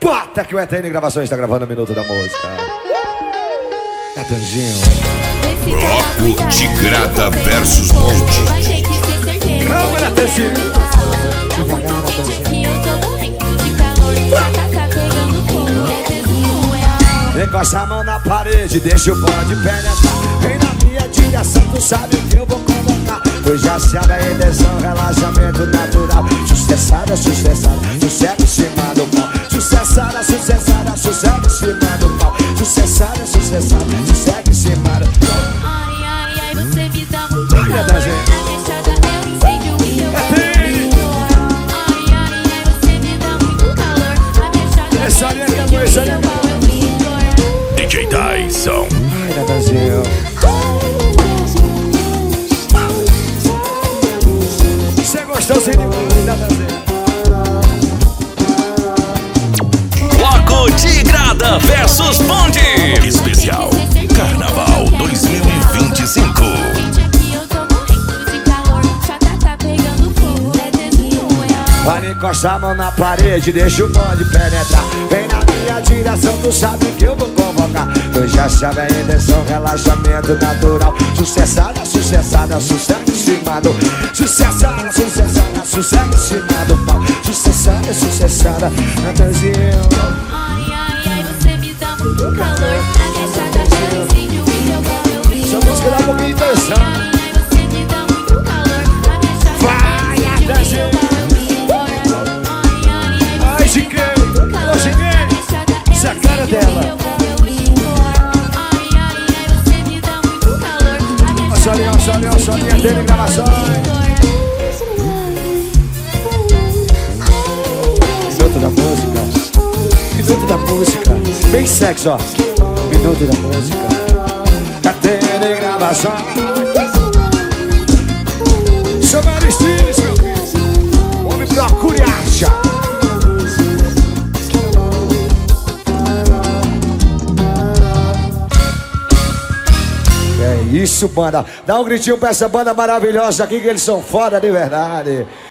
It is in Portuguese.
Bota que o ETN Gravações está gravando o Minuto da Música. Natanzinho. Bloco Tigrada versus Monte. Calma, Natanzinho. Encosta a mão na parede, deixa o bonde penetrar. Vem na minha direção, tu sabe o que eu vou colocar. Tu já sabe a intenção, relaxamento natural. Sucessada, sucessada, sossego em cima do pau. Sucessada, sucessada, sossego em cima do pau. Sucessada, sucessada, sossego em cima do pau. Ai, ai, ai, você me dá muito calor. Olha, Davi. Na fechada eu incêndio e eu ai, ai, ai, você me dá muito calor. Na fechada Essa eu linha que é incêndio boa, essa e linha eu que é boa. DJ Dyson. Ai, Natanzinho. Você gostou sem ninguém, Natanzinho? Bloco Tigrada versus Monte. Especial Carnaval 2025. Para encostar a mão na parede, deixa o bonde penetrar. Vem na minha direção, tu sabe que eu vou convocar. Tu já sabe a intenção, relaxamento natural. Sucessada, sucessada, sossego em cima do. Sucessada, sucessada, sossego em cima do pau. Sucessada, sucessada, Natanzinho. Ai, ai, ai, você me dá muito calor. Na fechada eu incêndio e eu vou Essa música dá um pouquinho de tensão. ai, ai, você me dá muito calor. Na fechada Vai, Natanzinho. Ai, Chiquei, ô Chiquei. Essa é a cara dela. Ó, solinha, dele gravações. Minuto da música. Minuto da música. Bem sexo, ó. Minuto da música. Dele gravações. Chamando estilos, meu filho. Homem procure acha. É isso, banda. Dá um gritinho pra essa banda maravilhosa aqui, que eles são foda de verdade.